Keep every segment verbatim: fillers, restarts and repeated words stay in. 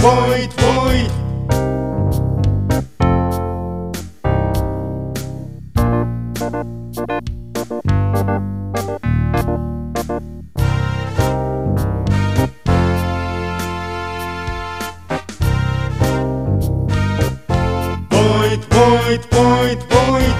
voit, voit. Voit, voit, voit, voit.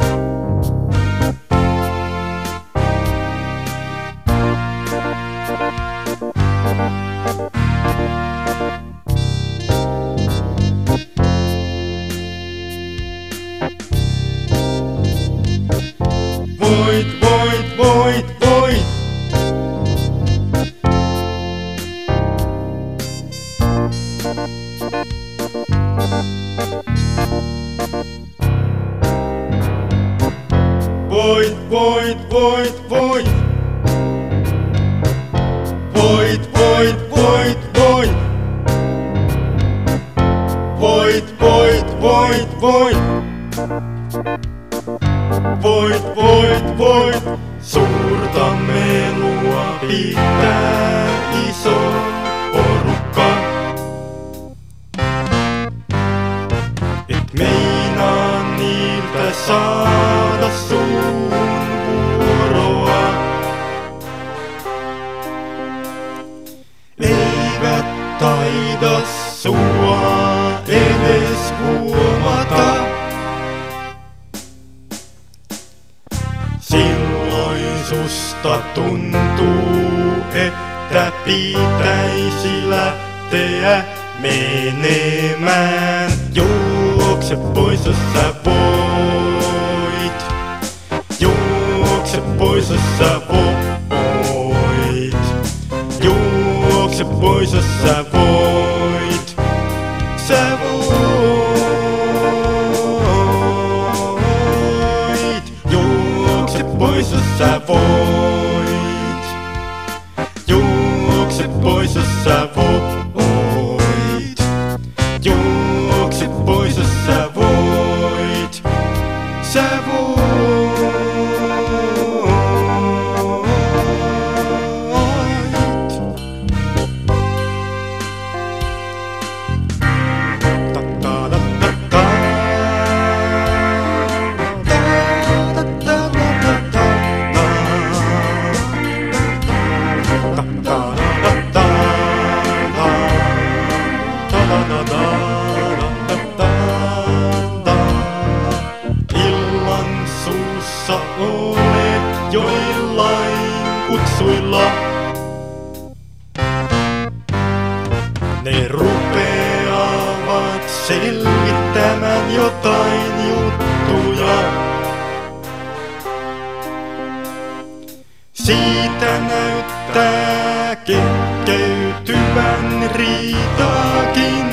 Voit, voit, voit, voit. Voit, voit, voit, voit. Voit, voit, voit, voit. Voit, voit, voit, voit. Voit, voit, voit. Suurta melua pitää iso porukka. Et meinaa niiltä saada sun vuoroa. Eivät taida sua edes huomata. Silloin susta tuntuu, että pitäisi lähteä menemään. Juokse pois, jos sä voit. Juokse pois, jos sä voit. Juokse pois, jos sä voit. Sä voit. Juokse pois, jos sä voit. Juokse pois, jos sä voit. Juokse pois, jos sä voit. Sä voit. Illan suussa olet joillain kutsuilla. Ne rupeavat selvittämään jotain juttuja. Siitä näyttää kehkeytyvän riitaakin.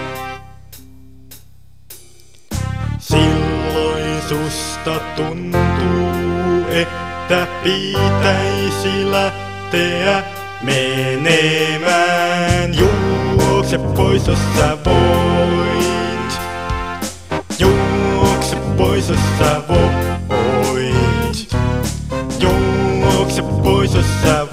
Silloin susta tuntuu, että pitäisi lähteä menemään. Juokse pois, jos sä voit. Juokse pois, jos sä voit. Juokse pois, jos sä